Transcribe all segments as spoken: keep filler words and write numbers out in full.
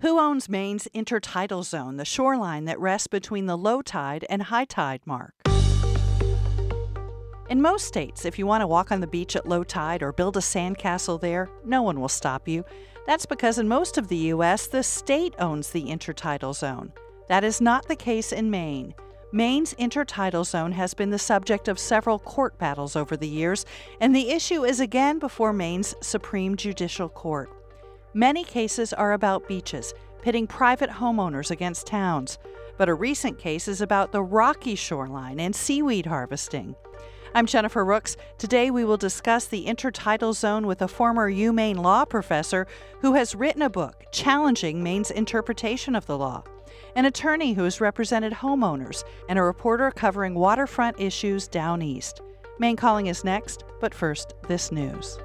Who owns Maine's intertidal zone, the shoreline that rests between the low tide and high tide mark? In most states, if you want to walk on the beach at low tide or build a sandcastle there, no one will stop you. That's because in most of the U S, the state owns the intertidal zone. That is not the case in Maine. Maine's intertidal zone has been the subject of several court battles over the years, and the issue is again before Maine's Supreme Judicial Court. Many cases are about beaches, pitting private homeowners against towns, but a recent case is about the rocky shoreline and seaweed harvesting. I'm Jennifer Rooks. Today we will discuss the intertidal zone with a former UMaine law professor who has written a book challenging Maine's interpretation of the law, an attorney who has represented homeowners, and a reporter covering waterfront issues down east. Maine Calling is next, but first, this news.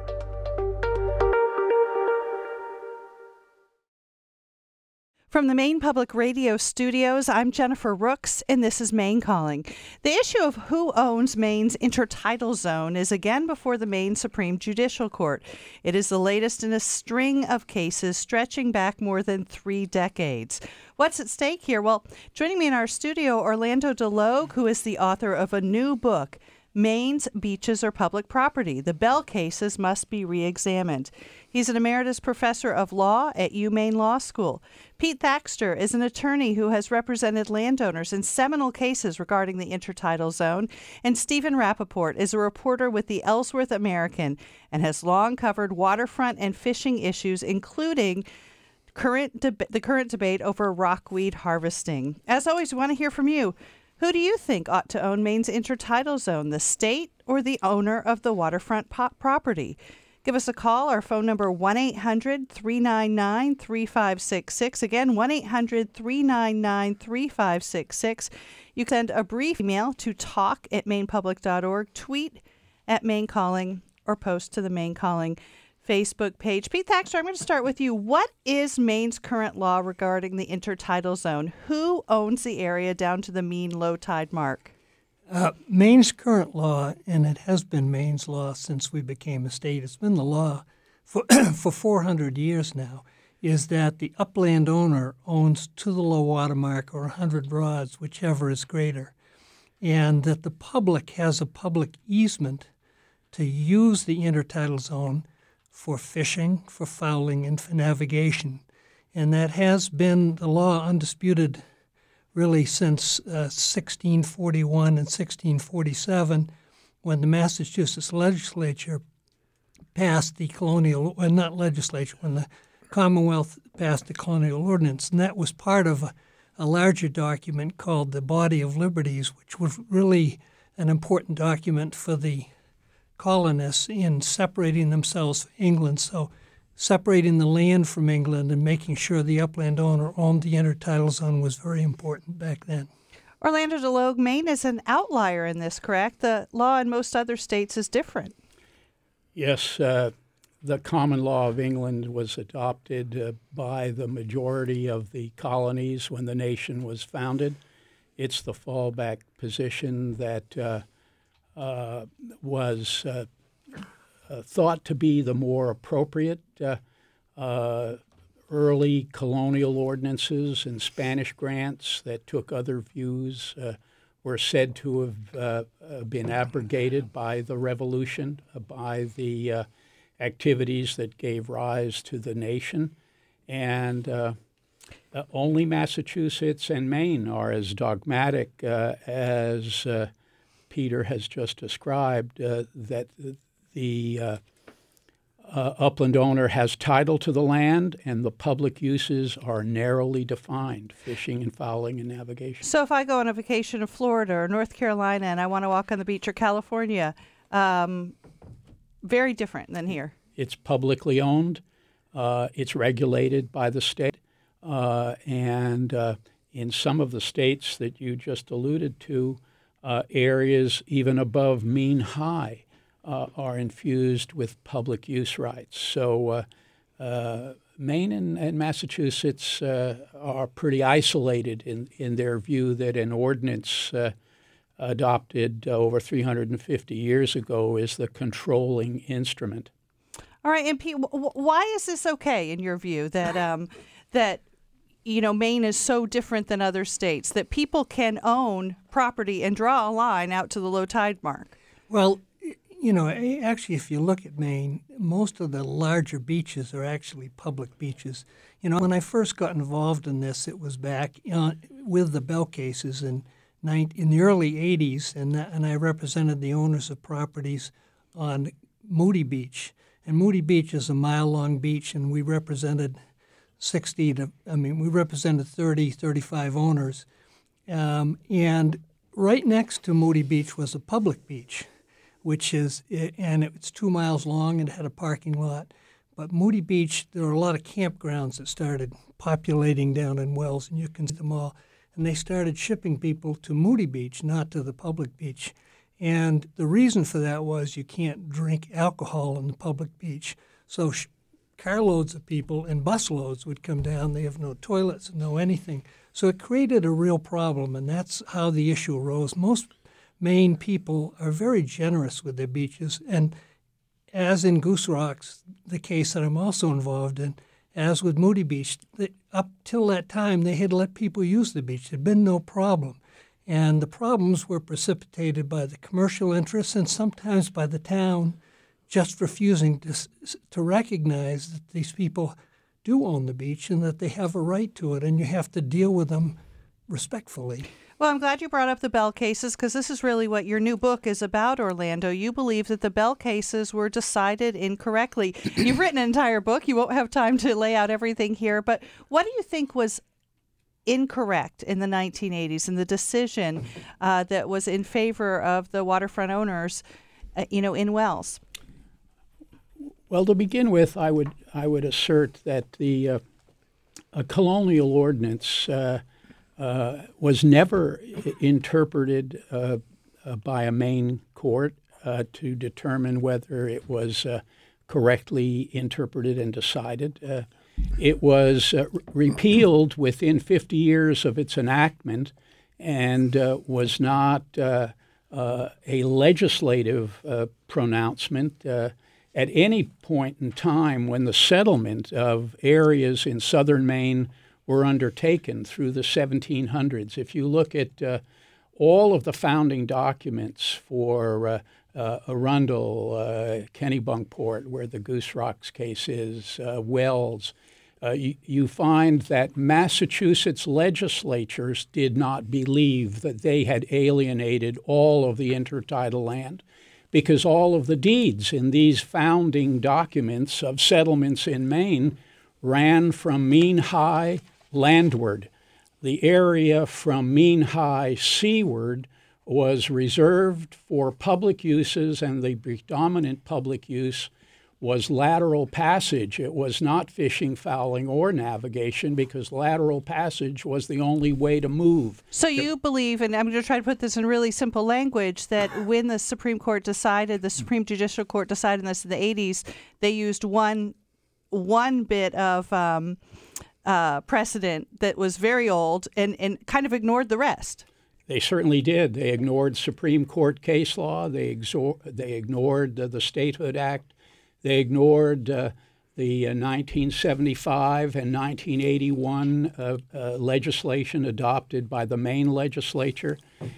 From the Maine Public Radio studios, I'm Jennifer Rooks, and this is Maine Calling. The issue of who owns Maine's intertidal zone is again before the Maine Supreme Judicial Court. It is the latest in a string of cases stretching back more than three decades. What's at stake here? Well, joining me in our studio, Orlando DeLogue, who is the author of a new book, Maine's Beaches Are Public Property. The Bell Cases Must Be Re-Examined. He's an emeritus professor of law at UMaine Law School. Pete Thaxter is an attorney who has represented landowners in seminal cases regarding the intertidal zone. And Stephen Rappaport is a reporter with the Ellsworth American and has long covered waterfront and fishing issues, including current deb- the current debate over rockweed harvesting. As always, we want to hear from you. Who do you think ought to own Maine's intertidal zone, the state or the owner of the waterfront po- property? Give us a call. Our phone number, one eight hundred three nine nine three five six six. Again, one eight hundred three nine nine three five six six. You can send a brief email to talk at maine public dot org, tweet at Maine Calling, or post to the Maine Calling Facebook page. Pete Thaxter, I'm going to start with you. What is Maine's current law regarding the intertidal zone? Who owns the area down to the mean low tide mark? Uh, Maine's current law, and it has been Maine's law since we became a state, it's been the law for, for four hundred years now, is that the upland owner owns to the low water mark or one hundred rods, whichever is greater, and that the public has a public easement to use the intertidal zone for fishing, for fouling, and for navigation. And that has been the law undisputed really since uh, sixteen forty-one and sixteen forty-seven, when the Massachusetts legislature passed the colonial, well, not legislature, when the Commonwealth passed the colonial ordinance. And that was part of a, a larger document called the Body of Liberties, which was really an important document for the colonists in separating themselves from England. So separating the land from England and making sure the upland owner owned the intertidal zone was very important back then. Orlando DeLogue, Maine is an outlier in this, correct? The law in most other states is different. Yes, uh, the common law of England was adopted uh, by the majority of the colonies when the nation was founded. It's the fallback position that uh, Uh, was uh, uh, thought to be the more appropriate. Uh, uh, early colonial ordinances and Spanish grants that took other views uh, were said to have uh, uh, been abrogated by the Revolution, uh, by the uh, activities that gave rise to the nation. And uh, uh, only Massachusetts and Maine are as dogmatic uh, as uh, Peter has just described, uh, that the uh, uh, upland owner has title to the land and the public uses are narrowly defined, fishing and fouling and navigation. So if I go on a vacation to Florida or North Carolina and I want to walk on the beach, or California, um, very different than here. It's publicly owned. Uh, it's regulated by the state. Uh, and uh, in some of the states that you just alluded to, Uh, areas even above mean high uh, are infused with public use rights. So uh, uh, Maine and, and Massachusetts uh, are pretty isolated in, in their view that an ordinance uh, adopted over three hundred fifty years ago is the controlling instrument. All right, and Pete, w- why is this okay in your view that um, that, you know, Maine is so different than other states, that people can own property and draw a line out to the low tide mark? Well, you know, actually, if you look at Maine, most of the larger beaches are actually public beaches. You know, when I first got involved in this, it was back uh, with the Bell cases in, in the early eighties, and, and I represented the owners of properties on Moody Beach. And Moody Beach is a mile-long beach, and we represented sixty to, I mean, we represented thirty, thirty-five owners. Um, and right next to Moody Beach was a public beach, which is, and it's two miles long and had a parking lot. But Moody Beach, there were a lot of campgrounds that started populating down in Wells, and you can see them all. And they started shipping people to Moody Beach, not to the public beach. And the reason for that was you can't drink alcohol on the public beach. So sh- carloads of people and busloads would come down. They have no toilets, no anything. So it created a real problem, and that's how the issue arose. Most Maine people are very generous with their beaches, and as in Goose Rocks, the case that I'm also involved in, as with Moody Beach, they, up till that time they had let people use the beach. There had been no problem. And the problems were precipitated by the commercial interests and sometimes by the town just refusing to, to recognize that these people do own the beach and that they have a right to it, and you have to deal with them respectfully. Well, I'm glad you brought up the Bell cases, because this is really what your new book is about, Orlando. You believe that the Bell cases were decided incorrectly. You've written an entire book. You won't have time to lay out everything here, but what do you think was incorrect in the nineteen eighties and the decision uh, that was in favor of the waterfront owners, uh, you know, in Wells? Well, to begin with, I would I would assert that the uh, a colonial ordinance uh, uh, was never I- interpreted uh, uh, by a Maine court uh, to determine whether it was uh, correctly interpreted and decided. Uh, it was uh, repealed within fifty years of its enactment, and uh, was not uh, uh, a legislative uh, pronouncement uh, at any point in time when the settlement of areas in southern Maine were undertaken through the seventeen hundreds. If you look at uh, all of the founding documents for uh, uh, Arundel, uh, Kennebunkport, where the Goose Rocks case is, uh, Wells, uh, you, you find that Massachusetts legislatures did not believe that they had alienated all of the intertidal land, because all of the deeds in these founding documents of settlements in Maine ran from Mean High landward. The area from Mean High seaward was reserved for public uses, and the predominant public use was lateral passage. It was not fishing, fowling, or navigation, because lateral passage was the only way to move. So you believe, and I'm going to try to put this in really simple language, that when the Supreme Court decided, the Supreme Judicial Court decided this in the eighties, they used one one bit of um, uh, precedent that was very old and, and kind of ignored the rest. They certainly did. They ignored Supreme Court case law. They, exor- they ignored uh, the Statehood Act. They ignored uh, the uh, nineteen seventy-five and nineteen eighty-one uh, uh, legislation adopted by the Maine legislature.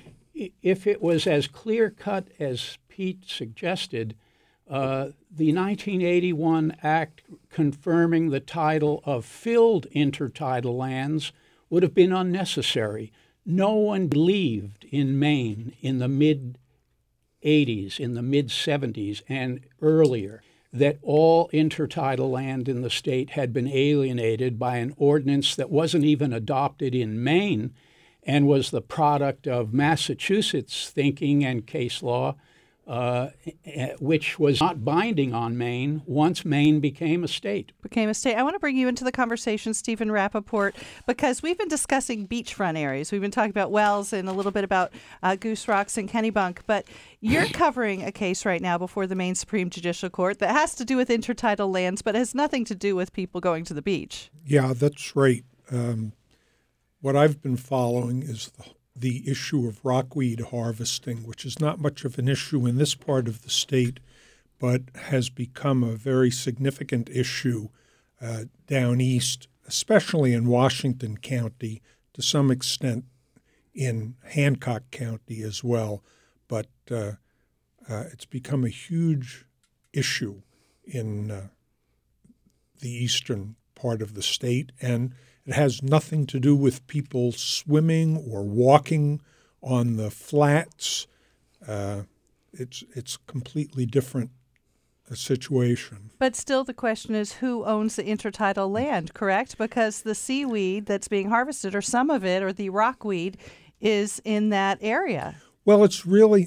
If it was as clear-cut as Pete suggested, uh, the nineteen eighty-one Act confirming the title of filled intertidal lands would have been unnecessary. No one believed in Maine in the mid-eighties, in the mid-seventies, and earlier that all intertidal land in the state had been alienated by an ordinance that wasn't even adopted in Maine and was the product of Massachusetts thinking and case law, uh, which was not binding on Maine once Maine became a state. Became a state. I want to bring you into the conversation, Stephen Rappaport, because we've been discussing beachfront areas. We've been talking about Wells and a little bit about uh, Goose Rocks and Kennebunk, but you're covering a case right now before the Maine Supreme Judicial Court that has to do with intertidal lands, but has nothing to do with people going to the beach. Yeah, that's right. Um, what I've been following is the the issue of rockweed harvesting, which is not much of an issue in this part of the state, but has become a very significant issue uh, down east especially in Washington County, to some extent in Hancock County as well. But uh, uh, it's become a huge issue in uh, the eastern part of the state, and it has nothing to do with people swimming or walking on the flats. Uh, it's it's completely different a situation. But still the question is who owns the intertidal land, correct? Because the seaweed that's being harvested, or some of it, or the rockweed, is in that area. Well, it's really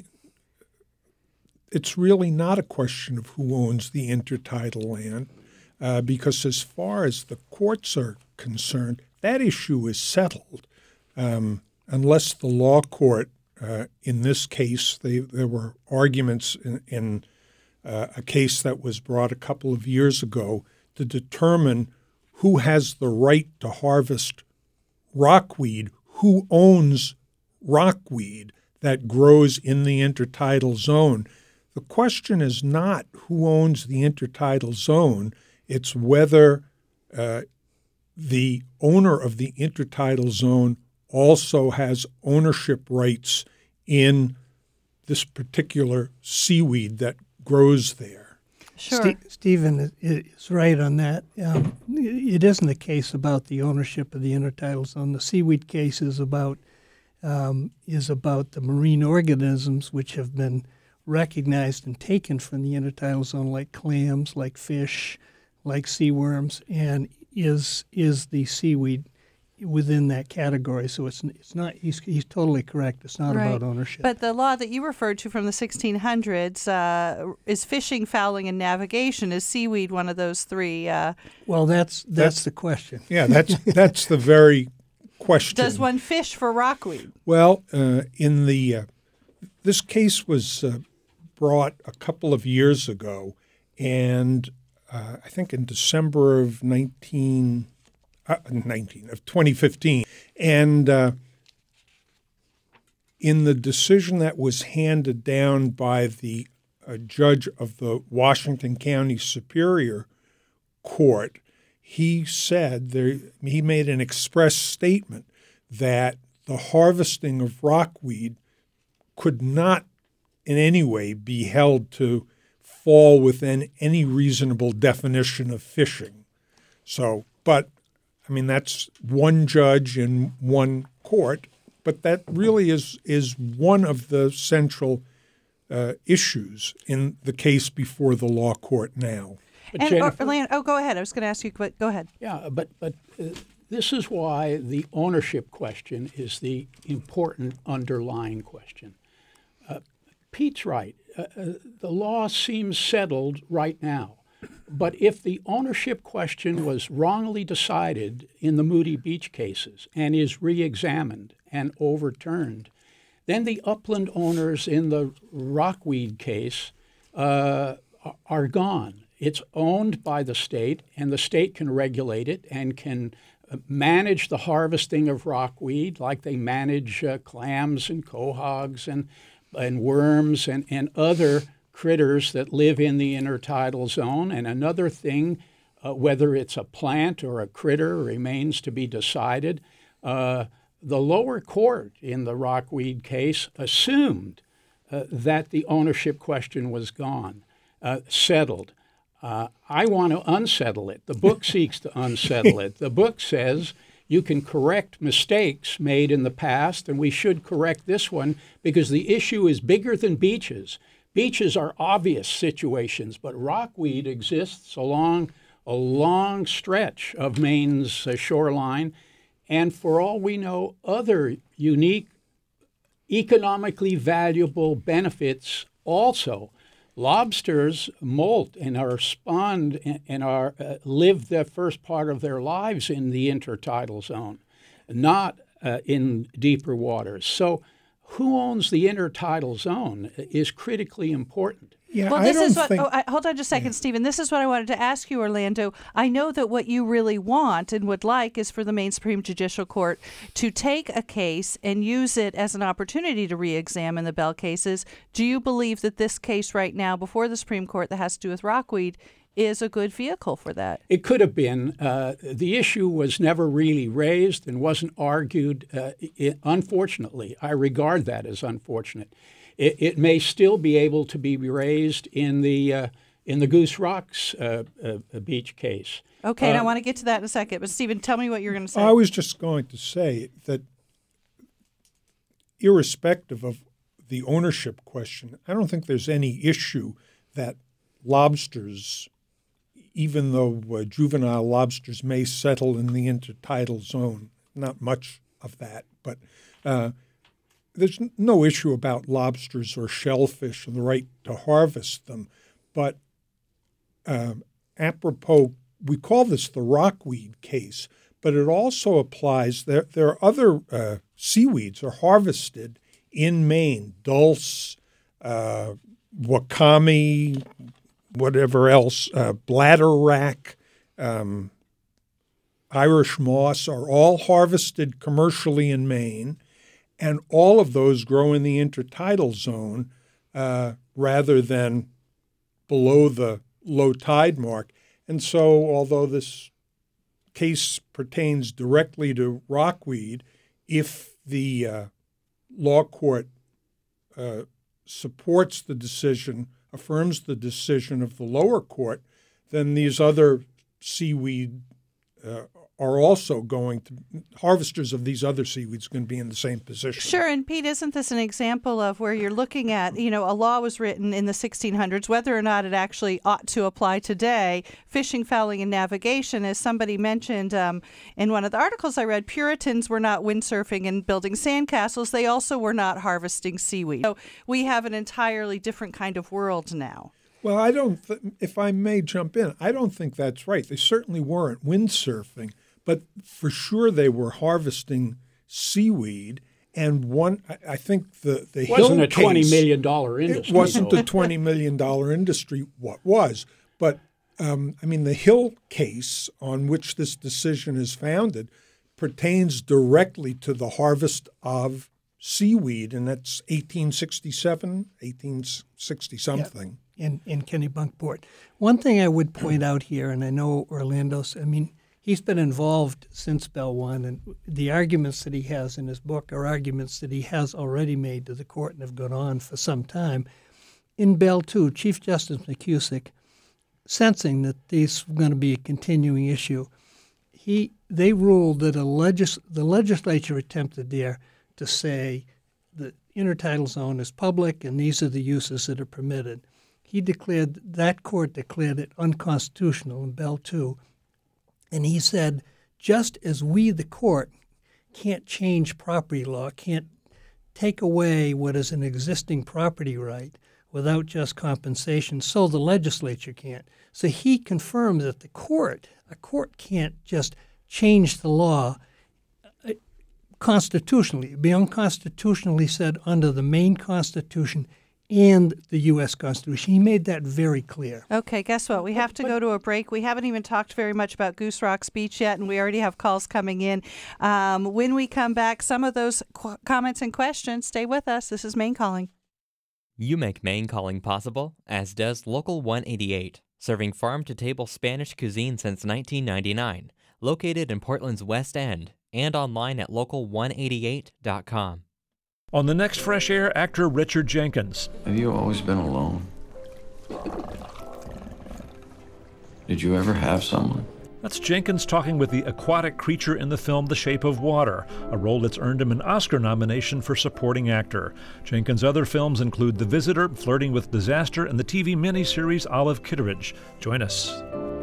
it's really not a question of who owns the intertidal land, uh, because as far as the courts are concerned, that issue is settled. Um, unless the law court, uh, in this case, they, there were arguments in, in uh, a case that was brought a couple of years ago to determine who has the right to harvest rockweed, who owns rockweed that grows in the intertidal zone. The question is not who owns the intertidal zone, it's whether uh, the owner of the intertidal zone also has ownership rights in this particular seaweed that grows there. Sure. Ste- Stephen is right on that. Um, it isn't a case about the ownership of the intertidal zone. The seaweed case is about um, is about the marine organisms which have been recognized and taken from the intertidal zone, like clams, like fish, like seaworms, and is is the seaweed within that category. So it's it's not. He's he's totally correct. It's not Right. about ownership. But the law that you referred to from the sixteen hundreds uh, is fishing, fouling, and navigation. Is seaweed one of those three? Uh, well, that's that's, That's- the question. Yeah, that's that's the very question. does one fish for rockweed? Well, uh, in the uh, this case was uh, brought a couple of years ago, and uh, I think in December of nineteen, uh, nineteen of twenty fifteen, and uh, in the decision that was handed down by the uh, judge of the Washington County Superior Court, he said there, he made an express statement that the harvesting of rockweed could not in any way be held to fall within any reasonable definition of fishing. So, but, I mean, that's one judge in one court, but that really is is one of the central uh, issues in the case before the law court now. But And, Jennifer- or, Lan- oh, go ahead. I was going to ask you, but go ahead. Yeah, but but uh, this is why the ownership question is the important underlying question. Uh, Pete's right. Uh, uh, the law seems settled right now. But if the ownership question was wrongly decided in the Moody Beach cases and is reexamined and overturned, then the upland owners in the rockweed case uh, are gone. It's owned by the state, and the state can regulate it and can uh, manage the harvesting of rockweed like they manage uh, clams and quahogs and, and worms and, and other critters that live in the intertidal zone. And another thing, uh, whether it's a plant or a critter, remains to be decided. Uh, the lower court in the rockweed case assumed uh, that the ownership question was gone, uh, settled. Uh, I want to unsettle it. The book seeks to unsettle it. The book says you can correct mistakes made in the past, and we should correct this one because the issue is bigger than beaches. Beaches are obvious situations, but rockweed exists along a long stretch of Maine's uh, shoreline, and for all we know, other unique, economically valuable benefits also. Lobsters molt and are spawned and, and are uh, live the first part of their lives in the intertidal zone, not uh, in deeper waters. So who owns the intertidal zone is critically important. Yeah, Well, I this don't is what. think. Oh, I, hold on just a second, Stephen. This is what I wanted to ask you, Orlando. I know that what you really want and would like is for the Maine Supreme Judicial Court to take a case and use it as an opportunity to re-examine the Bell cases. Do you believe that this case right now before the Supreme Court that has to do with rockweed is a good vehicle for that. It could have been. Uh, the issue was never really raised and wasn't argued. Uh, it, unfortunately, I regard that as unfortunate. It, it may still be able to be raised in the uh, in the Goose Rocks uh, uh, beach case. Okay, and I Uh, want to get to that in a second. But Stephen, tell me what you're going to say. I was just going to say that irrespective of the ownership question, I don't think there's any issue that lobsters, even though uh, juvenile lobsters may settle in the intertidal zone, not much of that, but uh, there's n- no issue about lobsters or shellfish and the right to harvest them. But uh, apropos, we call this the rockweed case, but it also applies. There, there are other uh, seaweeds are harvested in Maine, dulse, uh, wakame, whatever else, uh, bladderwrack, um, Irish moss are all harvested commercially in Maine, and all of those grow in the intertidal zone uh, rather than below the low tide mark. And so, although this case pertains directly to rockweed, if the uh, law court uh, supports the decision, affirms the decision of the lower court, then these other seaweed uh, are also going to, harvesters of these other seaweeds are going to be in the same position. Sure, and Pete, isn't this an example of where you're looking at, you know, a law was written in the sixteen hundreds, whether or not it actually ought to apply today, fishing, fouling, and navigation, as somebody mentioned um, in one of the articles I read, Puritans were not windsurfing and building sandcastles. They also were not harvesting seaweed. So we have an entirely different kind of world now. Well, I don't, th- if I may jump in, I don't think that's right. They certainly weren't windsurfing, but for sure they were harvesting seaweed. And one, I, I think the, the It wasn't Hill a twenty case, million dollars industry. It wasn't though. a twenty million dollars industry, what was. But, um, I mean, the Hill case on which this decision is founded pertains directly to the harvest of seaweed, and that's eighteen sixty-seven, eighteen sixty-something. Yeah. In, in Kennebunkport. One thing I would point out here, and I know Orlando's, I mean, he's been involved since Bell One, and the arguments that he has in his book are arguments that he has already made to the court and have gone on for some time. In Bell Two, Chief Justice McCusick, sensing that this was going to be a continuing issue, he they ruled that a legis- the legislature attempted there to say the intertidal zone is public and these are the uses that are permitted. He declared, that court declared it unconstitutional in Bell Two. And he said, just as we, the court, can't change property law, can't take away what is an existing property right without just compensation, so the legislature can't. So he confirms that the court, a court can't just change the law constitutionally. It would be unconstitutionally said under the Maine Constitution and the U S Constitution. He made that very clear. Okay, guess what? We have to go to a break. We haven't even talked very much about Goose Rocks Beach yet, and we already have calls coming in. Um, when we come back, some of those qu- comments and questions, stay with us. This is Maine Calling. You make Maine Calling possible, as does Local one eighty-eight, serving farm-to-table Spanish cuisine since nineteen ninety-nine, located in Portland's West End, and online at local one eighty-eight dot com. On the next Fresh Air, actor Richard Jenkins. Have you always been alone? Did you ever have someone? That's Jenkins talking with the aquatic creature in the film The Shape of Water, a role that's earned him an Oscar nomination for supporting actor. Jenkins' other films include The Visitor, Flirting with Disaster, and the T V miniseries Olive Kitteridge. Join us.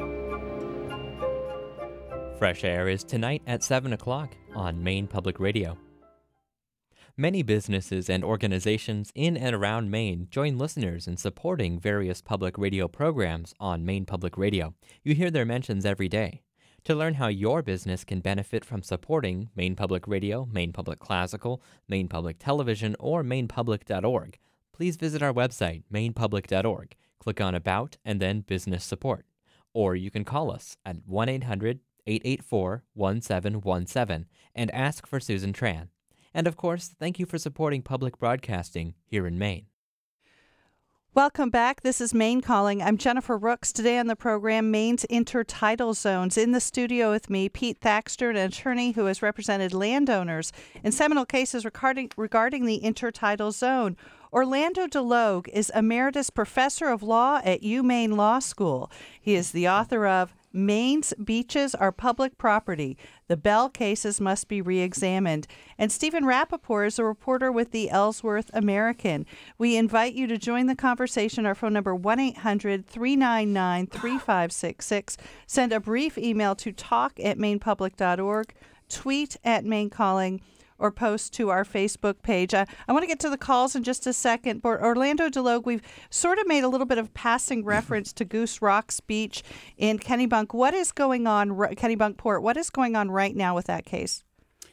Fresh Air is tonight at seven o'clock on Maine Public Radio. Many businesses and organizations in and around Maine join listeners in supporting various public radio programs on Maine Public Radio. You hear their mentions every day. To learn how your business can benefit from supporting Maine Public Radio, Maine Public Classical, Maine Public Television, or maine public dot org, please visit our website, maine public dot org, click on About, and then Business Support. Or you can call us at one eight hundred, eight eight four, one seven one seven and ask for Susan Tran. And of course, thank you for supporting public broadcasting here in Maine. Welcome back. This is Maine Calling. I'm Jennifer Rooks. Today on the program, Maine's intertidal zones. In the studio with me, Pete Thaxter, an attorney who has represented landowners in seminal cases regarding, regarding the intertidal zone. Orlando DeLogue is Emeritus Professor of Law at UMaine Law School. He is the author of Maine's Beaches Are Public Property. The Bell Cases Must Be Reexamined. And Stephen Rappaport is a reporter with the Ellsworth American. We invite you to join the conversation. Our phone number, one eight hundred three nine nine three five six six. Send a brief email to talk at maine public dot org, tweet at Maine Calling, or post to our Facebook page. I, I want to get to the calls in just a second. But Orlando DeLogue, we've sort of made a little bit of passing reference to Goose Rocks Beach in Kennebunk. What is going on, Kennebunkport, what is going on right now with that case?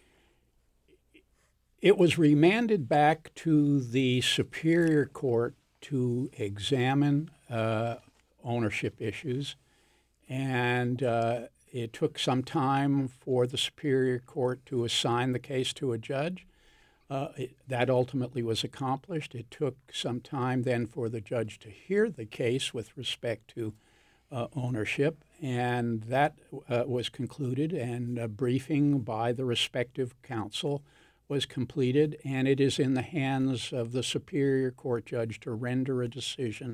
It was remanded back to the Superior Court to examine uh, ownership issues, and uh, it took some time for the Superior Court to assign the case to a judge. Uh, it, that ultimately was accomplished. It took some time then for the judge to hear the case with respect to uh, ownership, and that uh, was concluded, and a briefing by the respective counsel was completed, and it is in the hands of the Superior Court judge to render a decision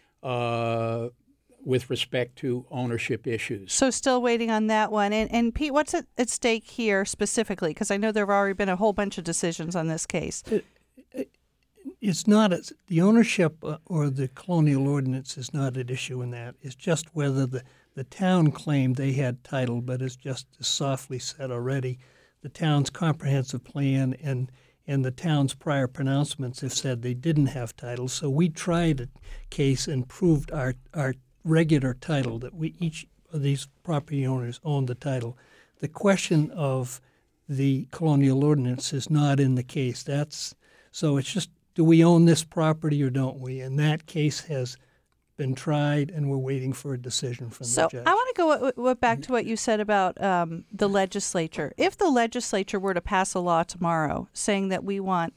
uh, with respect to ownership issues. So still waiting on that one. And, and Pete, what's at, at stake here specifically? Because I know there have already been a whole bunch of decisions on this case. It, it, it's not, a, the ownership or the colonial ordinance is not at issue in that. It's just whether the, the town claimed they had title, but as just as softly said already, the town's comprehensive plan and and the town's prior pronouncements have said they didn't have title. So we tried a case and proved our our regular title, that we each of these property owners owned the title. The question of the colonial ordinance is not in the case. That's so it's just, do we own this property or don't we? And that case has been tried, and we're waiting for a decision from so the judge. I want to go w- w- back to what you said about um, the legislature. If the legislature were to pass a law tomorrow saying that we want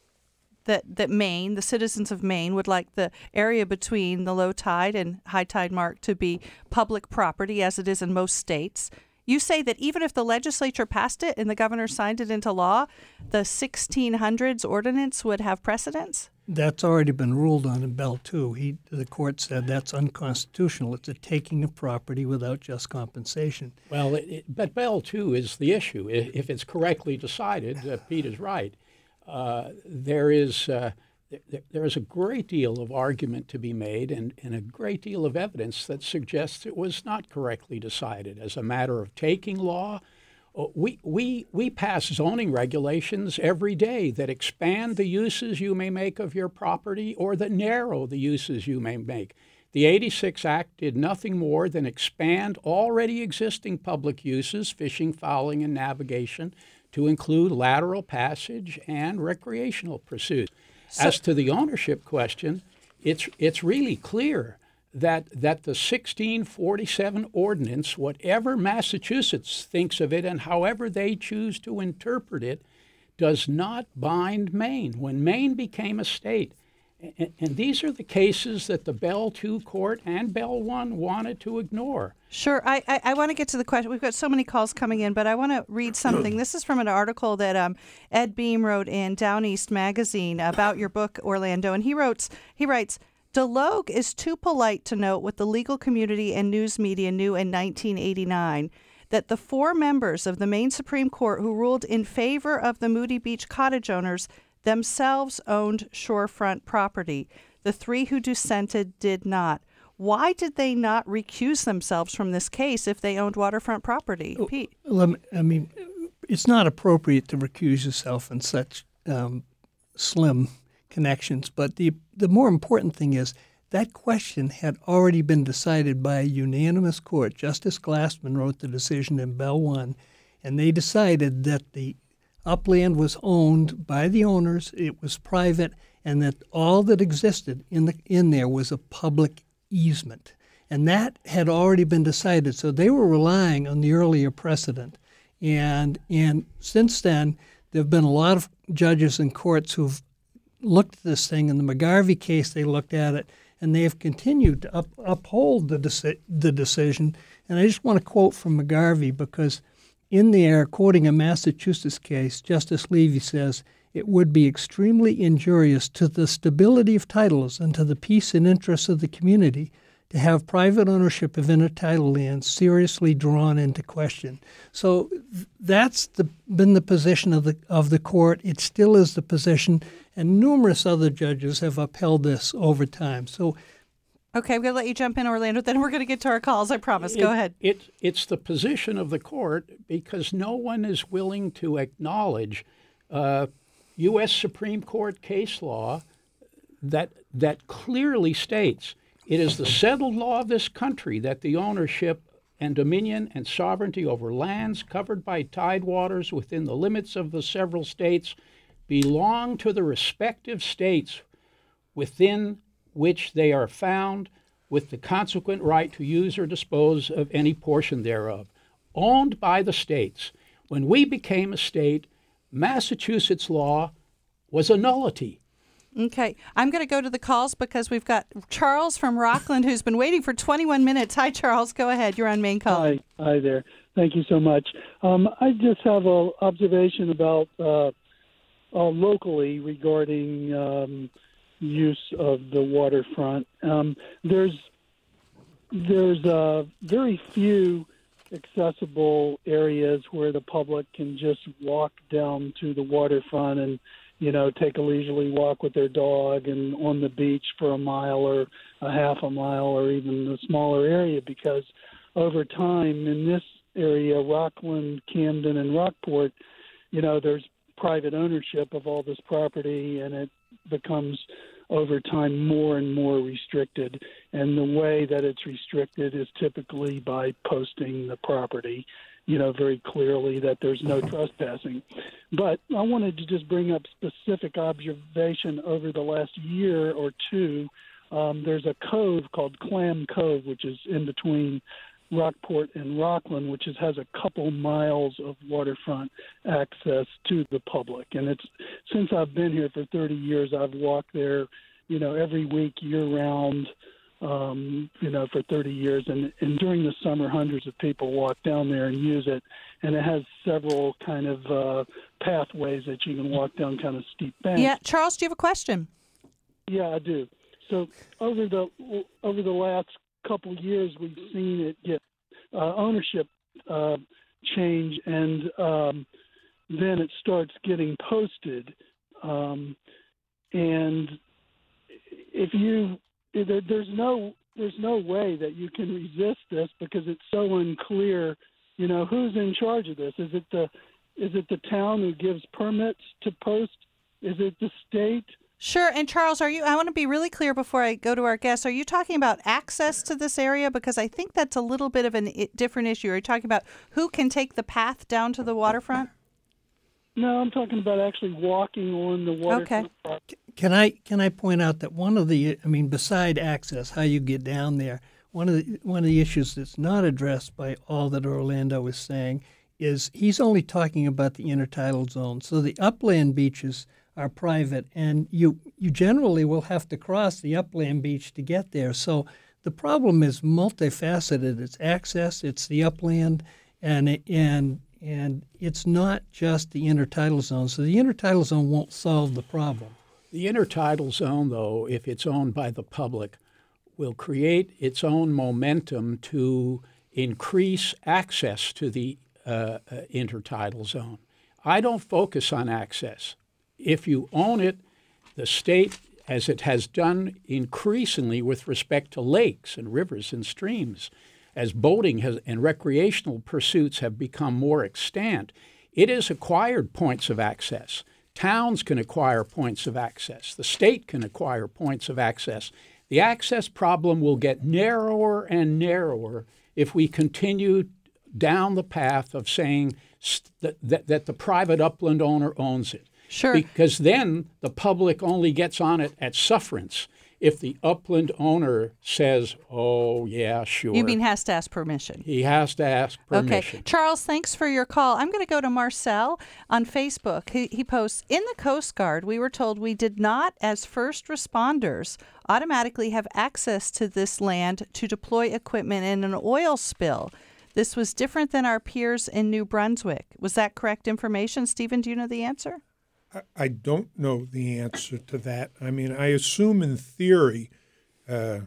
that that Maine, the citizens of Maine, would like the area between the low tide and high tide mark to be public property, as it is in most states. You say that even if the legislature passed it and the governor signed it into law, the sixteen hundreds ordinance would have precedence? That's already been ruled on in Bell two. He, the court said that's unconstitutional. It's a taking of property without just compensation. Well, it, it, but Bell two is the issue. If it's correctly decided, uh, Pete is right. Uh, there is uh, th- there is a great deal of argument to be made, and, and a great deal of evidence that suggests it was not correctly decided. As a matter of taking law, we we we pass zoning regulations every day that expand the uses you may make of your property or that narrow the uses you may make. The eighty-six Act did nothing more than expand already existing public uses, fishing, fowling, and navigation, to include lateral passage and recreational pursuits. So, as to the ownership question, it's it's really clear that that the sixteen forty-seven ordinance, whatever Massachusetts thinks of it and however they choose to interpret it, does not bind Maine. When Maine became a state, and, and these are the cases that the Bell two court and Bell one wanted to ignore. Sure. I, I, I want to get to the question. We've got so many calls coming in, but I want to read something. This is from an article that um, Ed Beam wrote in Down East Magazine about your book, Orlando. And he wrote, he writes, DeLogue is too polite to note what the legal community and news media knew in nineteen eighty-nine, that the four members of the Maine Supreme Court who ruled in favor of the Moody Beach cottage owners themselves owned shorefront property. The three who dissented did not. Why did they not recuse themselves from this case if they owned waterfront property? Pete? Well, I mean, it's not appropriate to recuse yourself in such um, slim connections. But the the more important thing is that question had already been decided by a unanimous court. Justice Glassman wrote the decision in Bell one, and they decided that the upland was owned by the owners, it was private, and that all that existed in the in there was a public easement. And that had already been decided, so they were relying on the earlier precedent. And and since then, there have been a lot of judges and courts who've looked at this thing. In the McGarvey case, they looked at it, and they have continued to up, uphold the, deci- the decision. And I just want to quote from McGarvey, because in there, quoting a Massachusetts case, Justice Levy says, "It would be extremely injurious to the stability of titles and to the peace and interests of the community to have private ownership of intertidal land seriously drawn into question." So th- that's the, been the position of the of the court. It still is the position, and numerous other judges have upheld this over time. So, okay, I'm going to let you jump in, Orlando. Then we're going to get to our calls. I promise. Go It- ahead. It, it's the position of the court because no one is willing to acknowledge uh, U S Supreme Court case law that that clearly states it is the settled law of this country that the ownership and dominion and sovereignty over lands covered by tidewaters within the limits of the several states belong to the respective states within which they are found, with the consequent right to use or dispose of any portion thereof, owned by the states. When we became a state, Massachusetts law was a nullity. Okay, I'm going to go to the calls because we've got Charles from Rockland who's been waiting for twenty-one minutes. Hi, Charles. Go ahead. You're on Main Call. Hi, hi there. Thank you so much. Um, I just have an observation about uh, uh, locally regarding um, use of the waterfront. Um, there's there's uh, very few accessible areas where the public can just walk down to the waterfront and, you know, take a leisurely walk with their dog and on the beach for a mile or a half a mile or even a smaller area, because over time in this area, Rockland, Camden, and Rockport, you know, there's private ownership of all this property, and it becomes over time more and more restricted. And the way that it's restricted is typically by posting the property, you know, very clearly that there's no trespassing. But I wanted to just bring up specific observation over the last year or two. Um, there's a cove called Clam Cove, which is in between Rockport and Rockland, which is, has a couple miles of waterfront access to the public. And it's since I've been here for thirty years, I've walked there, you know, every week, year round, um, you know, for thirty years. And, and during the summer, hundreds of people walk down there and use it. And it has several kind of uh, pathways that you can walk down, kind of steep banks. Yeah, Charles, do you have a question? Yeah, I do. So over the over the last couple years, we've seen it get uh, ownership uh, change, and um, then it starts getting posted. Um, and if you, there, there's no there's no way that you can resist this because it's so unclear. You know, who's in charge of this? Is it the is it the town who gives permits to post? Is it the state? Sure. And Charles, are you, I want to be really clear before I go to our guests. Are you talking about access to this area? Because I think that's a little bit of a different issue. Are you talking about who can take the path down to the waterfront? No, I'm talking about actually walking on the waterfront. Okay. Can I can I point out that one of the, I mean, beside access, how you get down there, one of the one of the issues that's not addressed by all that Orlando is saying is he's only talking about the intertidal zone. So the upland beaches are private, and you you generally will have to cross the upland beach to get there. So the problem is multifaceted. It's access, it's the upland, and it, and and it's not just the intertidal zone. So the intertidal zone won't solve the problem. The intertidal zone, though, if it's owned by the public, will create its own momentum to increase access to the uh, uh, intertidal zone. I don't focus on access. If you own it, the state, as it has done increasingly with respect to lakes and rivers and streams, as boating has, and recreational pursuits have become more extant, it has acquired points of access. Towns can acquire points of access. The state can acquire points of access. The access problem will get narrower and narrower if we continue down the path of saying that, that, that the private upland owner owns it. Sure. Because then the public only gets on it at sufferance. if the upland owner says, oh, yeah, sure. You mean has to ask permission? He has to ask permission. Okay. Charles, thanks for your call. I'm going to go to Marcel on Facebook. He, he posts, in the Coast Guard, we were told we did not, as first responders, automatically have access to this land to deploy equipment in an oil spill. This was different than our peers in New Brunswick. Was that correct information? Stephen, do you know the answer? I don't know the answer to that. I mean, I assume in theory, uh,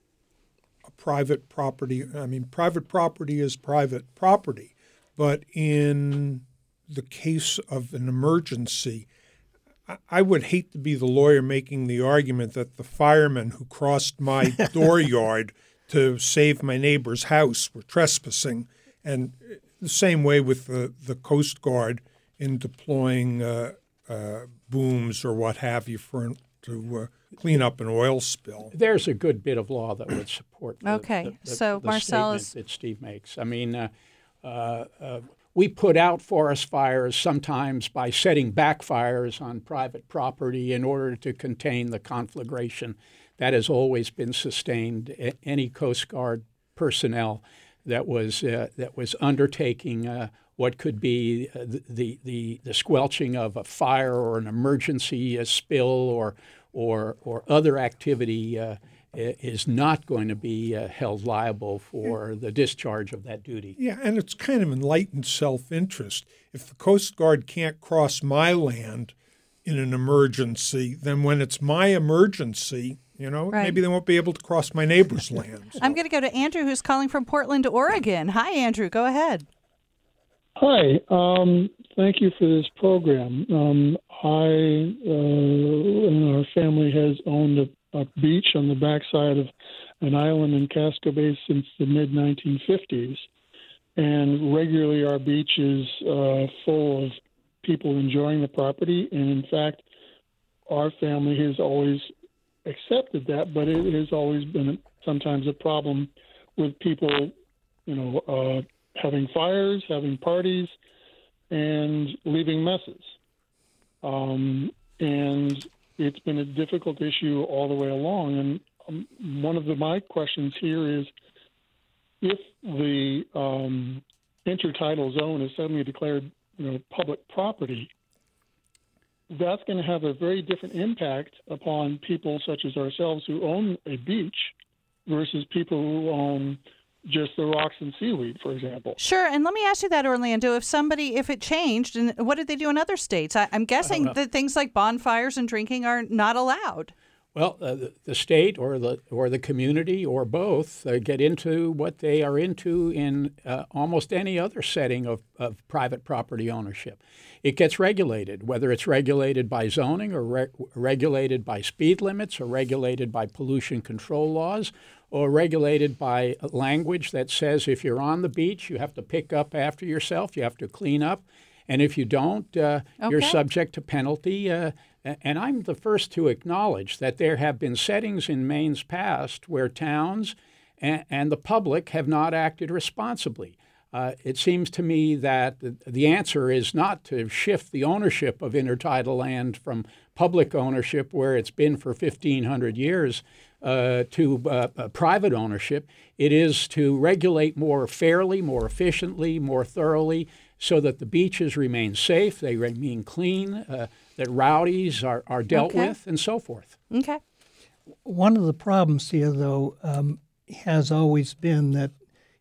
a private property, I mean, private property is private property. But in the case of an emergency, I, I would hate to be the lawyer making the argument that the firemen who crossed my dooryard to save my neighbor's house were trespassing. And the same way with the, the Coast Guard in deploying uh, Uh, booms or what have you for to uh, clean up an oil spill. There's a good bit of law that would support the, okay. the, the, so the Marcel statement is... that Steve makes. I mean, uh, uh, uh, we put out forest fires sometimes by setting backfires on private property in order to contain the conflagration. That has always been sustained. A- any Coast Guard personnel that was uh, that was undertaking uh, what could be uh, the, the the squelching of a fire or an emergency a spill or or or other activity uh, is not going to be uh, held liable for the discharge of that duty. Yeah, and it's kind of enlightened self-interest. If the Coast Guard can't cross my land in an emergency, then when it's my emergency, you know, right. maybe they won't be able to cross my neighbor's land. So. I'm going to go to Andrew, who's calling from Portland, Oregon. Hi, Andrew. Go ahead. Hi. Um, thank you for this program. Um, I uh, and our family has owned a, a beach on the backside of an island in Casco Bay since the mid nineteen fifties. And regularly our beach is uh, full of people enjoying the property. And in fact, our family has always accepted that, but it has always been sometimes a problem with people, you know, uh, having fires, having parties, and leaving messes. Um, and it's been a difficult issue all the way along. And um, one of the, my questions here is, if the um, intertidal zone is suddenly declared, you know, public property, that's going to have a very different impact upon people such as ourselves who own a beach versus people who own just the rocks and seaweed, for example. Sure, and let me ask you that, Orlando. If somebody, if it changed, and what did they do in other states? I, I'm guessing that things like bonfires and drinking are not allowed. Well, uh, the, the state or the or the community or both uh, get into what they are into in uh, almost any other setting of, of private property ownership. It gets regulated, whether it's regulated by zoning or re- regulated by speed limits or regulated by pollution control laws or regulated by language that says if you're on the beach, you have to pick up after yourself, you have to clean up, and if you don't, uh, okay. you're subject to penalty. Uh, And I'm the first to acknowledge that there have been settings in Maine's past where towns and, and the public have not acted responsibly. Uh, it seems to me that the, the answer is not to shift the ownership of intertidal land from public ownership, where it's been for fifteen hundred years, uh, to uh, uh, private ownership. It is to regulate more fairly, more efficiently, more thoroughly, so that the beaches remain safe, they remain clean, uh, that rowdies are, are dealt okay. with, and so forth. Okay. One of the problems here, though, um, has always been that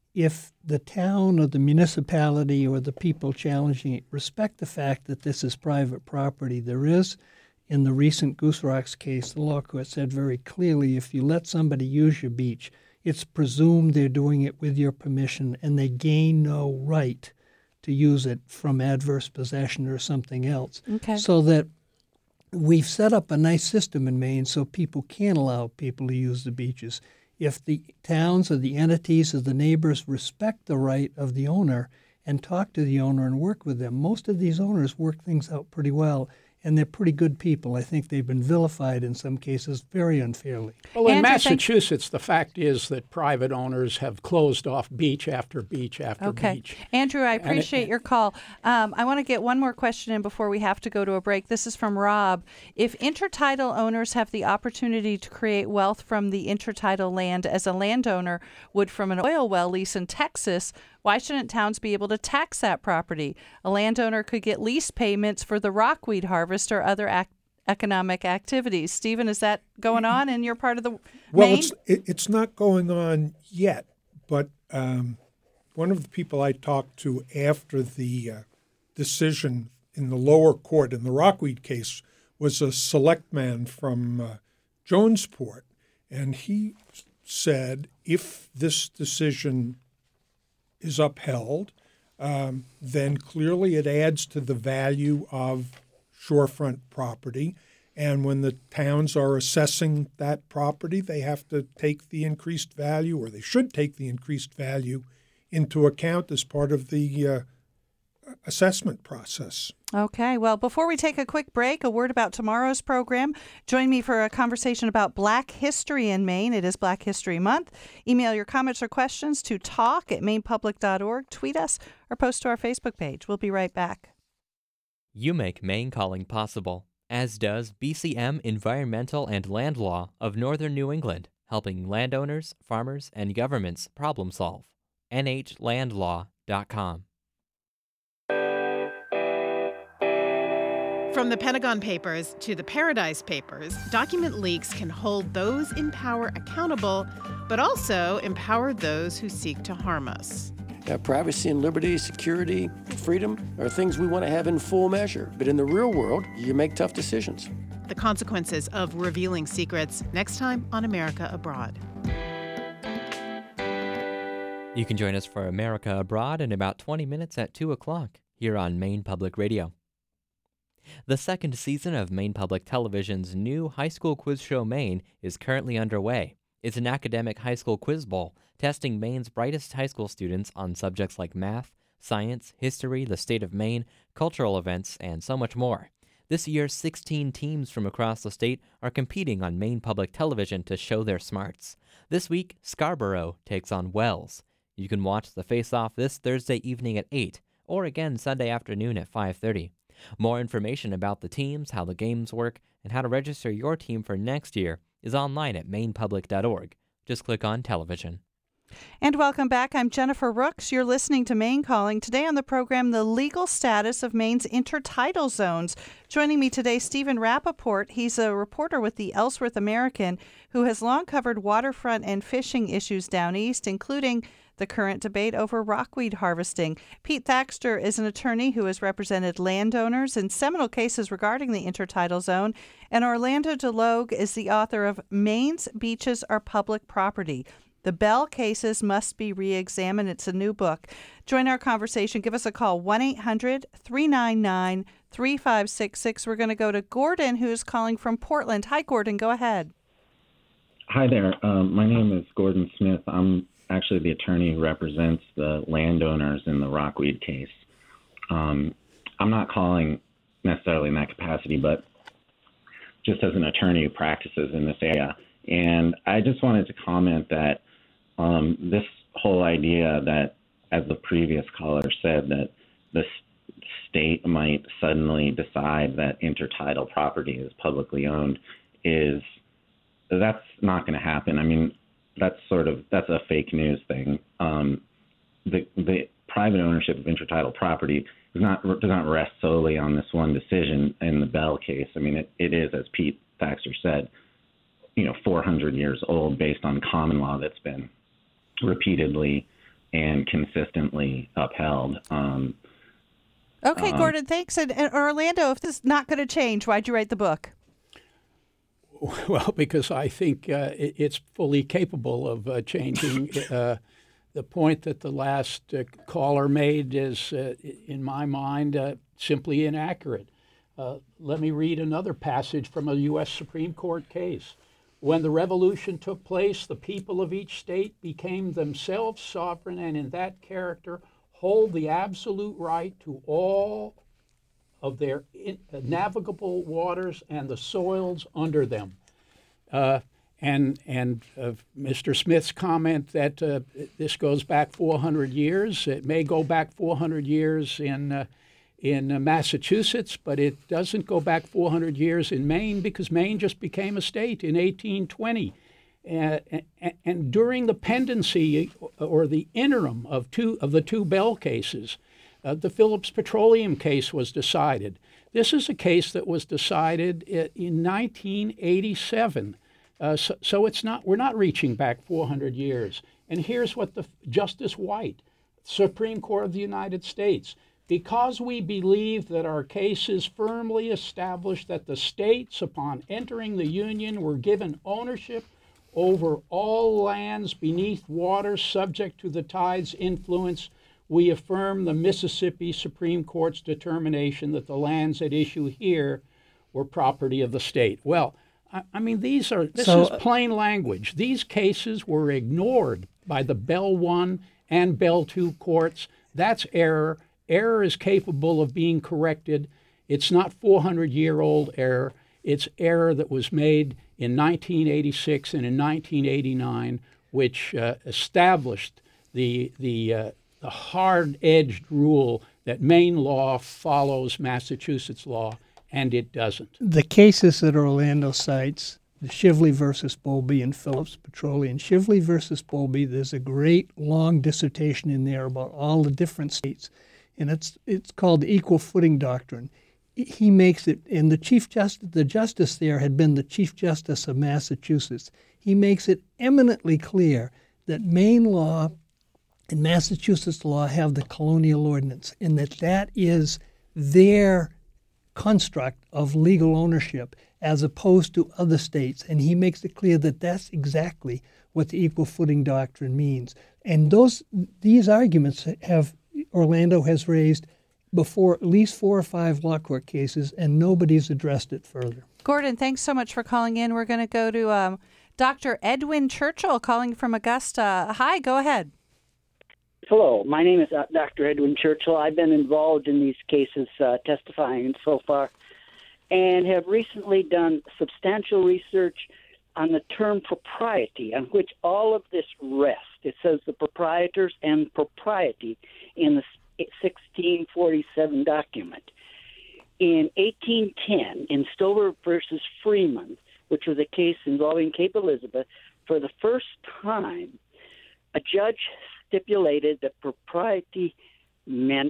if the town or the municipality or the people challenging it respect the fact that this is private property, there is, in the recent Goose Rocks case, the law court said very clearly, if you let somebody use your beach, it's presumed they're doing it with your permission and they gain no right to use it from adverse possession or something else. Okay. So that we've set up a nice system in Maine so people can allow people to use the beaches. If the towns or the entities or the neighbors respect the right of the owner and talk to the owner and work with them, most of these owners work things out pretty well. and they're pretty good people. I think they've been vilified in some cases very unfairly. Well, in Andrew, thank- Massachusetts, the fact is that private owners have closed off beach after beach after Okay. beach. Andrew, I And it- appreciate your call. Um, I want to get one more question in before we have to go to a break. This is from Rob. If intertidal owners have the opportunity to create wealth from the intertidal land as a landowner would from an oil well lease in Texas, why shouldn't towns be able to tax that property? A landowner could get lease payments for the rockweed harvest or other ac- economic activities. Stephen, is that going on in your part of the Well, Maine? it's it, it's not going on yet, but um, one of the people I talked to after the uh, decision in the lower court in the Rockweed case was a selectman from uh, Jonesport, and he said if this decision is upheld, um, then clearly it adds to the value of shorefront property. And when the towns are assessing that property, they have to take the increased value, or they should take the increased value into account as part of the uh, assessment process. Okay, well, before we take a quick break, a word about tomorrow's program. Join me for a conversation about Black history in Maine. It is Black History Month. Email your comments or questions to talk at maine public dot org, tweet us, or post to our Facebook page. We'll be right back. You make Maine Calling possible, as does B C M Environmental and Land Law of Northern New England, helping landowners, farmers, and governments problem solve. N H land law dot com. From the Pentagon Papers to the Paradise Papers, document leaks can hold those in power accountable, but also empower those who seek to harm us. Uh, privacy and liberty, security, freedom are things we want to have in full measure. But in the real world, you make tough decisions. The consequences of revealing secrets, next time on America Abroad. You can join us for America Abroad in about twenty minutes at two o'clock here on Maine Public Radio. The second season of Maine Public Television's new high school quiz show Maine is currently underway. It's an academic high school quiz bowl, testing Maine's brightest high school students on subjects like math, science, history, the state of Maine, cultural events, and so much more. This year, sixteen teams from across the state are competing on Maine Public Television to show their smarts. This week, Scarborough takes on Wells. You can watch the face-off this Thursday evening at eight, or again Sunday afternoon at five thirty. More information about the teams, how the games work, and how to register your team for next year is online at maine public dot org. Just click on television. And welcome back. I'm Jennifer Rooks. You're listening to Maine Calling. Today on the program, the legal status of Maine's intertidal zones. Joining me today, Stephen Rappaport. He's a reporter with the Ellsworth American who has long covered waterfront and fishing issues down east, including the current debate over rockweed harvesting. Pete Thaxter is an attorney who has represented landowners in seminal cases regarding the intertidal zone. And Orlando DeLogue is the author of Maine's Beaches Are Public Property. The Bell Cases Must Be Re-Examined. It's a new book. Join our conversation. Give us a call, one eight hundred three nine nine three five six six. We're going to go to Gordon, who's calling from Portland. Hi, Gordon. Go ahead. Hi there. Um, my name is Gordon Smith. I'm actually the attorney who represents the landowners in the rockweed case. Um, I'm not calling necessarily in that capacity, but just as an attorney who practices in this area. And I just wanted to comment that um, this whole idea that, as the previous caller said, that the state might suddenly decide that intertidal property is publicly owned is, that's not going to happen. I mean, that's sort of, that's a fake news thing. Um, the, the private ownership of intertidal property does not, does not rest solely on this one decision in the Bell case. I mean, it, it is, as Pete Thaxter said, you know, four hundred years old based on common law that's been repeatedly and consistently upheld. Um, okay, um, Gordon, thanks. And, and Orlando, if this is not going to change, why'd you write the book? Well, because I think uh, it, it's fully capable of uh, changing. uh, the point that the last uh, caller made is, uh, in my mind, uh, simply inaccurate. Uh, let me read another passage from a U S Supreme Court case. When the revolution took place, the people of each state became themselves sovereign and in that character hold the absolute right to all of their in, uh, navigable waters and the soils under them. Uh, and and uh, Mister Smith's comment that uh, this goes back four hundred years, it may go back four hundred years in uh, in uh, Massachusetts, but it doesn't go back four hundred years in Maine, because Maine just became a state in eighteen twenty. Uh, and, and during the pendency or the interim of two of the two Bell cases, uh, the Phillips Petroleum case was decided. This is a case that was decided in nineteen eighty-seven. Uh, so, so it's not we're not reaching back four hundred years. And here's what the Justice White, Supreme Court of the United States, because we believe that our cases firmly establish that the states, upon entering the Union, were given ownership over all lands beneath water subject to the tide's influence, we affirm the Mississippi Supreme Court's determination that the lands at issue here were property of the state. Well, I, I mean, these are this So, is plain language. These cases were ignored by the Bell one and Bell two courts. That's error. Error is capable of being corrected. It's not four hundred year old error. It's error that was made in nineteen eighty-six and in nineteen eighty-nine, which uh, established the the, uh, the hard-edged rule that Maine law follows Massachusetts law, and it doesn't. The cases that Orlando cites, the Shively versus Bowlby and Phillips Petroleum. Shively versus Bowlby, there's a great long dissertation in there about all the different states, and it's it's called the Equal Footing Doctrine. He makes it, and the chief justice, the justice there had been the Chief Justice of Massachusetts. He makes it eminently clear that Maine law and Massachusetts law have the colonial ordinance, and that that is their construct of legal ownership as opposed to other states. And he makes it clear that that's exactly what the Equal Footing Doctrine means. And those these arguments have Orlando has raised before at least four or five law court cases, and nobody's addressed it further. Gordon, thanks so much for calling in. We're going to go to um, Doctor Edwin Churchill calling from Augusta. Hi, go ahead. Hello, my name is uh, Doctor Edwin Churchill. I've been involved in these cases, uh, testifying so far, and have recently done substantial research on the term propriety, on which all of this rests. It says the proprietors and propriety in the sixteen forty-seven document. In eighteen ten, in Stover versus Freeman, which was a case involving Cape Elizabeth, for the first time, a judge stipulated that propriety meant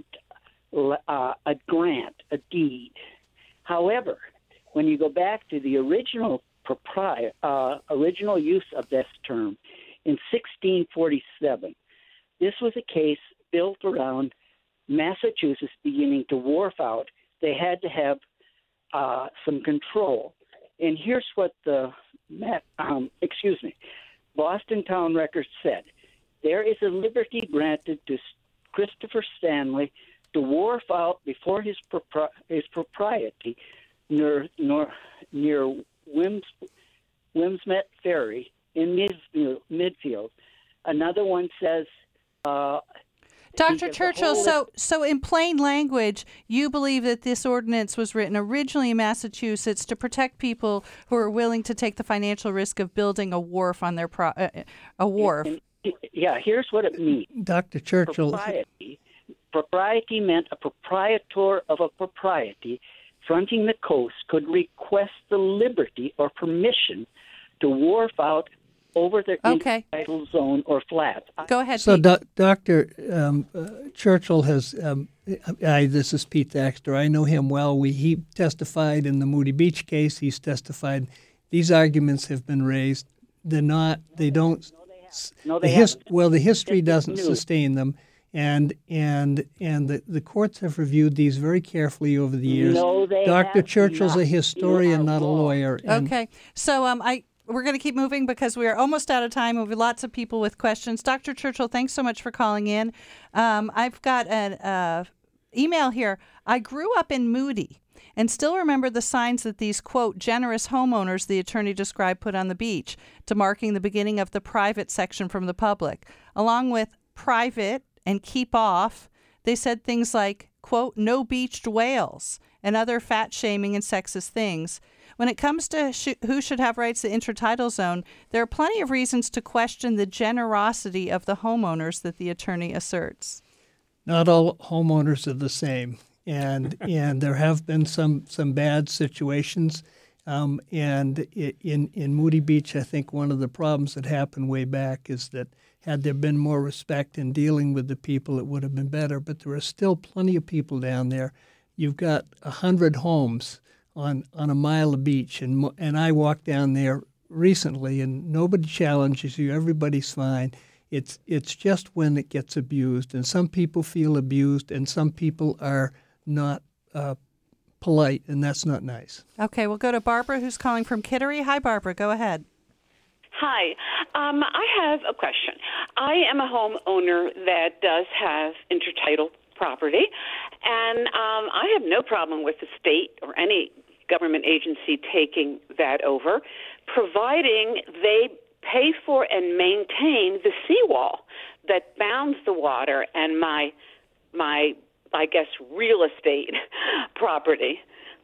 uh, a grant, a deed. However, when you go back to the original propri- uh, original use of this term in sixteen forty-seven, this was a case built around Massachusetts beginning to wharf out. They had to have uh, some control. And here's what the, um, excuse me, Boston Town Record said. There is a liberty granted to Christopher Stanley to wharf out before his, propri- his propriety near, near, near Wims, Wimsmet Ferry in Midfield. Midfield. Another one says... Uh, Doctor Churchill, so so in plain language, you believe that this ordinance was written originally in Massachusetts to protect people who are willing to take the financial risk of building a wharf on their pro- uh, a wharf. And, and, yeah, here's what it means. Doctor Churchill. Propriety, propriety meant a proprietor of a propriety fronting the coast could request the liberty or permission to wharf out over the okay. intertidal zone or flat. Go ahead, So, Pete. do, Doctor Um, uh, Churchill has. Um, I, this is Pete Thaxter. I know him well. We he testified in the Moody Beach case. He's testified. These arguments have been raised. They're not. They don't. No, they the his, haven't. Well, the history It's doesn't new. sustain them, and and and the, the courts have reviewed these very carefully over the years. No, they Doctor have Churchill's not. a historian, You are not a wrong. lawyer. And Okay, so um, I we're going to keep moving because we are almost out of time. We have lots of people with questions. Doctor Churchill, thanks so much for calling in. Um, I've got an uh, email here. I grew up in Moody and still remember the signs that these, quote, generous homeowners the attorney described put on the beach, demarking the beginning of the private section from the public. Along with private and keep off, they said things like, quote, no beached whales, and other fat-shaming and sexist things. When it comes to sh- who should have rights to the intertidal zone, there are plenty of reasons to question the generosity of the homeowners that the attorney asserts. Not all homeowners are the same, and and there have been some some bad situations. Um, and in in Moody Beach, I think one of the problems that happened way back is that had there been more respect in dealing with the people, it would have been better. But there are still plenty of people down there. You've got a hundred homes on on a mile of beach, and and I walked down there recently, and nobody challenges you. Everybody's fine. It's it's just when it gets abused, and some people feel abused, and some people are not uh, polite, and that's not nice. Okay, we'll go to Barbara, who's calling from Kittery. Hi, Barbara. Go ahead. Hi. Um, I have a question. I am a homeowner that does have intertidal property, and um, I have no problem with the state or any government agency taking that over, providing they pay for and maintain the seawall that bounds the water and my, my, I guess, real estate property.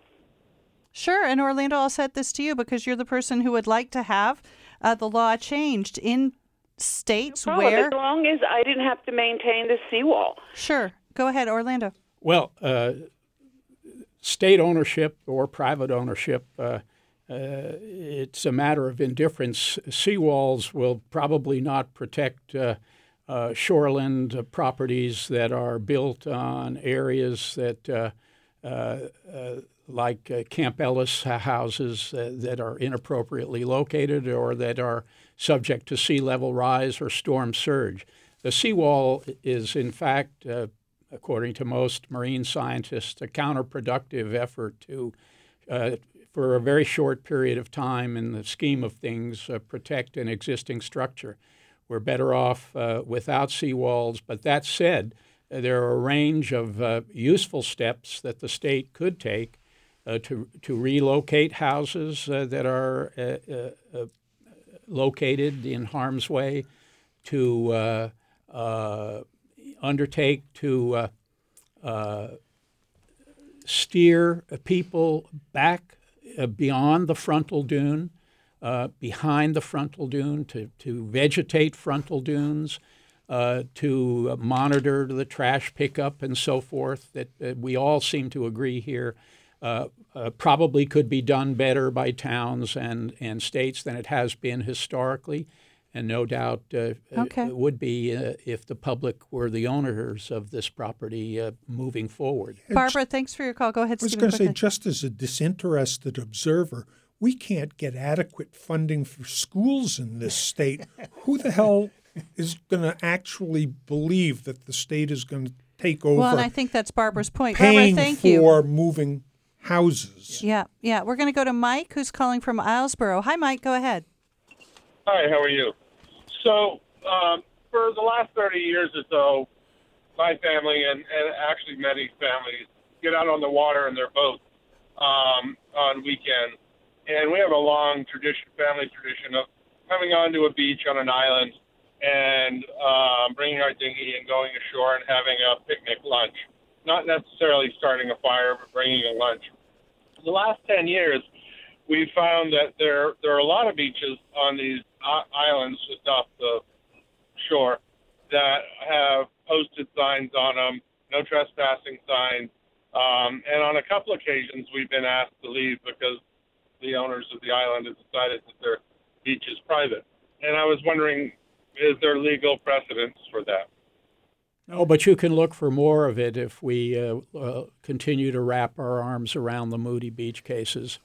Sure, and Orlando, I'll set this to you because you're the person who would like to have uh, the law changed in states no problem, where... as long as I didn't have to maintain the seawall. Sure. Go ahead, Orlando. Well, uh, state ownership or private ownership, uh, uh, it's a matter of indifference. Seawalls will probably not protect uh, uh, shoreland uh, properties that are built on areas that, uh, uh, uh, like uh, Camp Ellis houses uh, that are inappropriately located or that are subject to sea level rise or storm surge. The seawall is, in fact, uh, according to most marine scientists, a counterproductive effort to, uh, for a very short period of time in the scheme of things, uh, protect an existing structure. We're better off uh, without seawalls. But that said, uh, there are a range of uh, useful steps that the state could take uh, to, to relocate houses uh, that are uh, uh, uh, located in harm's way, to uh, uh, undertake to uh, uh, steer people back uh, beyond the frontal dune, uh, behind the frontal dune, to, to vegetate frontal dunes, uh, to monitor the trash pickup and so forth, that uh, we all seem to agree here uh, uh, probably could be done better by towns and, and states than it has been historically. And no doubt uh, okay. it would be uh, if the public were the owners of this property uh, moving forward. Barbara, thanks for your call. Go ahead, I was Stephen. going to say, just as a disinterested observer, we can't get adequate funding for schools in this state. Who the hell is going to actually believe that the state is going to take over? Well, and I think that's Barbara's point. Paying Barbara, thank for you. moving houses. Yeah, yeah. We're going to go to Mike, who's calling from Islesboro. Hi, Mike. Go ahead. Hi, how are you? So, um, for the last thirty years or so, my family and, and actually many families get out on the water in their boats um, on weekends. And we have a long tradition, family tradition of coming onto a beach on an island and um, bringing our dinghy and going ashore and having a picnic lunch. Not necessarily starting a fire, but bringing a lunch. The last ten years, we found that there there are a lot of beaches on these islands just off the shore that have posted signs on them, no trespassing signs. Um, and on a couple occasions, we've been asked to leave because the owners of the island have decided that their beach is private. And I was wondering, is there legal precedence for that? No, but you can look for more of it if we uh, uh, continue to wrap our arms around the Moody Beach cases.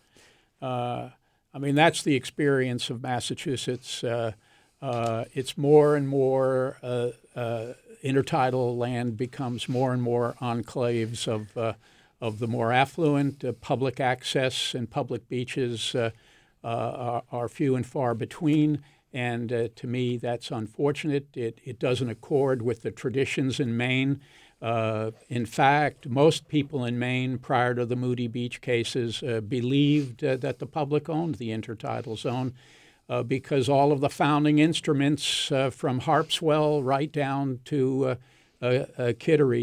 Uh, I mean, that's the experience of Massachusetts. Uh, uh, it's more and more uh, uh, intertidal land becomes more and more enclaves of uh, of the more affluent. Uh, public access and public beaches uh, uh, are, are few and far between. And uh, to me, that's unfortunate. It, it doesn't accord with the traditions in Maine. Uh, in fact, most people in Maine prior to the Moody Beach cases uh, believed uh, that the public owned the intertidal zone uh, because all of the founding instruments uh, from Harpswell right down to uh, uh, uh, Kittery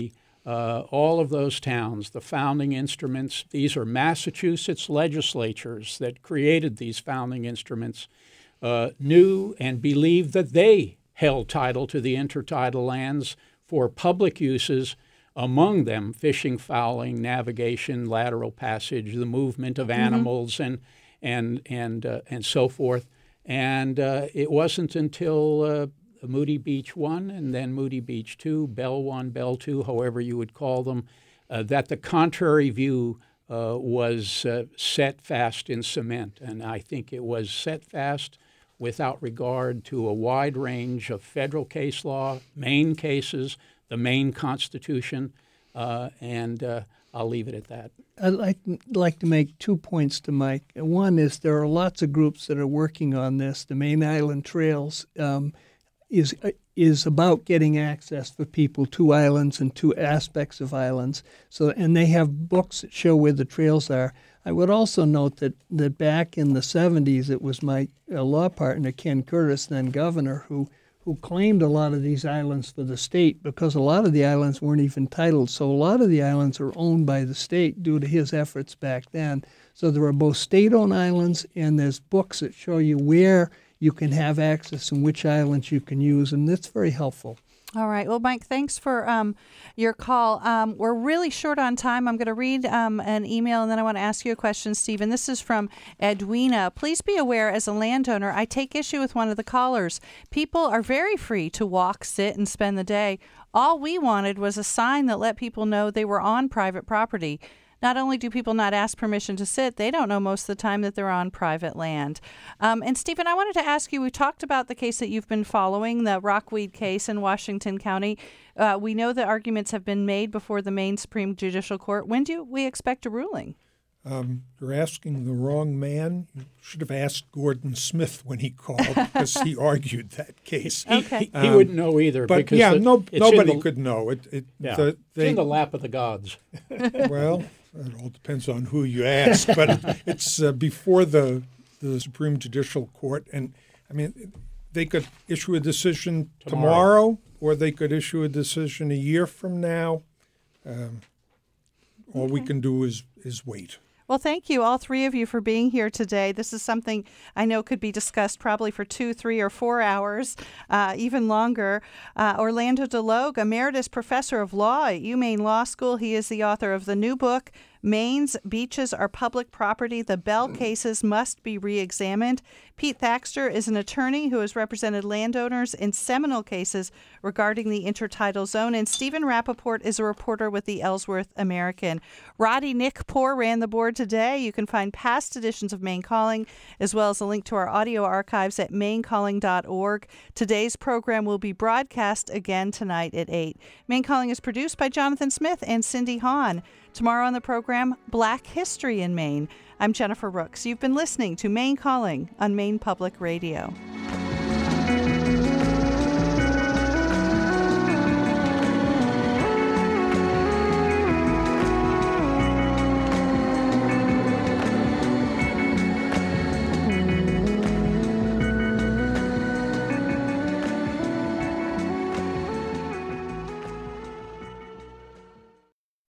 uh, all of those towns, the founding instruments, these are Massachusetts legislatures that created these founding instruments, uh, knew and believed that they held title to the intertidal lands for public uses, among them fishing, fowling, navigation, lateral passage, the movement of animals, mm-hmm. and and and uh, and so forth. And uh, it wasn't until uh, Moody Beach one and then Moody Beach two, Bell one, Bell two, however you would call them, uh, that the contrary view uh, was uh, set fast in cement. And I think it was set fast without regard to a wide range of federal case law, Maine cases, the Maine Constitution, uh, and uh, I'll leave it at that. I'd like, like to make two points to Mike. One is there are lots of groups that are working on this. The Main Island Trails um, is is about getting access for people to islands and to aspects of islands. So, and they have books that show where the trails are. I would also note that, that back in the seventies, it was my uh, law partner, Ken Curtis, then governor, who who claimed a lot of these islands for the state because a lot of the islands weren't even titled. So a lot of the islands are owned by the state due to his efforts back then. So there are both state-owned islands and there's books that show you where you can have access and which islands you can use, and that's very helpful. All right. Well, Mike, thanks for um, your call. Um, we're really short on time. I'm going to read um, an email, and then I want to ask you a question, Stephen. This is from Edwina. Please be aware, as a landowner, I take issue with one of the callers. People are very free to walk, sit, and spend the day. All we wanted was a sign that let people know they were on private property. Not only do people not ask permission to sit, they don't know most of the time that they're on private land. Um, and Stephen, I wanted to ask you, we talked about the case that you've been following, the Rockweed case in Washington County. Uh, we know the arguments have been made before the Maine Supreme Judicial Court. When do we expect a ruling? Um, you're asking the wrong man. You should have asked Gordon Smith when he called because he argued that case. Okay. He, um, he wouldn't know either. But because yeah, the, no, nobody the, could know. It, it, yeah, the, they, it's in the lap of the gods. Well, it all depends on who you ask, but it's uh, before the the Supreme Judicial Court, and I mean, they could issue a decision tomorrow, tomorrow or they could issue a decision a year from now. Um, all okay. we can do is is wait. Well, thank you, all three of you, for being here today. This is something I know could be discussed probably for two, three, or four hours, uh, even longer. Uh, Orlando DeLogue, Emeritus Professor of Law at UMaine Law School. He is the author of the new book, Maine's Beaches Are Public Property. The Bell Cases Must Be Reexamined. Pete Thaxter is an attorney who has represented landowners in seminal cases regarding the intertidal zone. And Stephen Rappaport is a reporter with the Ellsworth American. Roddy Nick Poor ran the board today. You can find past editions of Maine Calling, as well as a link to our audio archives at maine calling dot org. Today's program will be broadcast again tonight at eight. Maine Calling is produced by Jonathan Smith and Cindy Hahn. Tomorrow on the program, Black History in Maine. I'm Jennifer Rooks. You've been listening to Maine Calling on Maine Public Radio.